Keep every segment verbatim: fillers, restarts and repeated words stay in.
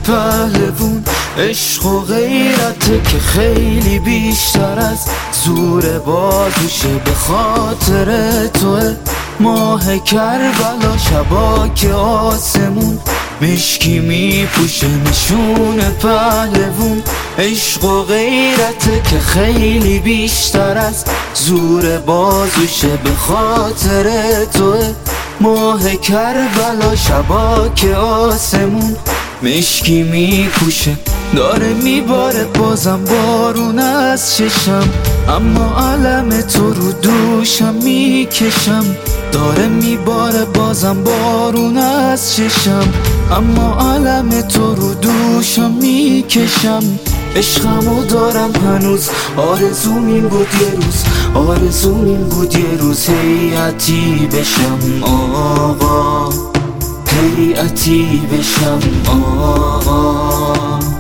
پهلوون عشق و غیرته که خیلی بیشتر از زور بازوشه، به خاطر توه ماه کربلا شبا که آسمون مشکی میپوشه نشون پهلوون. عشق و غیرته که خیلی بیشتر از زور بازوشه، به خاطر توه ماه کربلا شبا که آسمون مشکی میپوشه. داره میباره بازم بارون از چشم، اما علم تو رو دوشم میکشم. داره میباره بازم بارون از چشم، اما علم تو رو دوشم میکشم. عشقمو دارم هنوز، آرزوم این بود یه روز، آرزوم این بود یه روز هیئتی بشم آقا، هیئتی بشم آقا.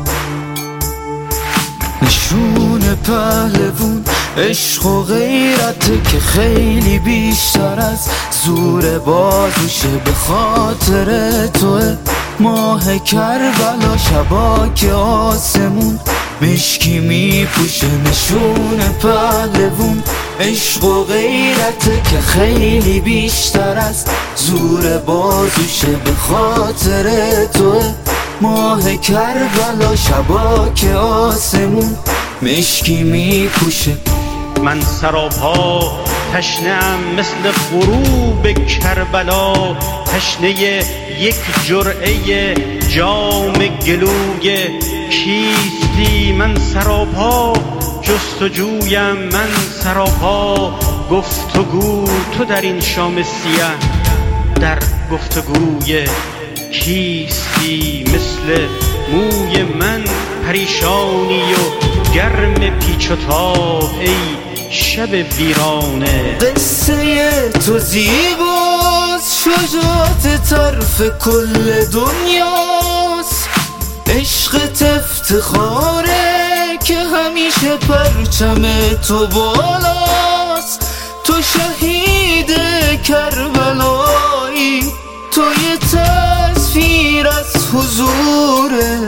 نشون پهلوون عشق و غیرته که خیلی بیشتر از زور بازوشه، به خاطر توه ماه کربلا شبا که آسمون مشکی میپوشه. نشون پهلوون عشق و غیرته که خیلی بیشتر از زور بازوشه، به خاطر توه ماه کربلا شبا که آسمون مشکی میپوشه. من سراپا تشنه‌ام مثل غروب کربلا، تشنه یک جرعه جام گلوی کیستی. من سراپا جستجویم، من سراپا گفتگو. تو در این شام سیه در گفتگوی کیستی، مثل موی من پریشانی و گرم پیچ و تاب ای شب ویرانه. قصه تو زیباست، شجاعت طرف کل دنیاست. عشقت افتخاره که همیشه پرچم تو بالاست. تو شهید کربلایی، تو یه تصویر از حضور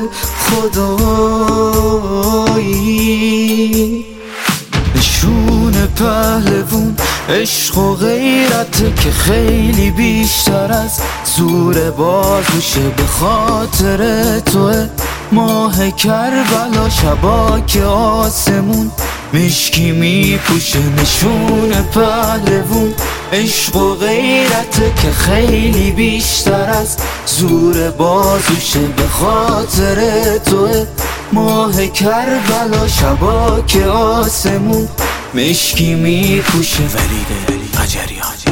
خدایی. نشون پهلوون عشق و غیرته که خیلی بیشتر از زور بازوشه، به خاطر توه ماه کربلا شبا که آسمون مشکی میپوشه. نشون پهلوون عشق و غیرته که خیلی بیشتر از زور بازوشه، به خاطر توه ماه کربلا شبا که آسمون مشکی میپوشه. ولید قجریان.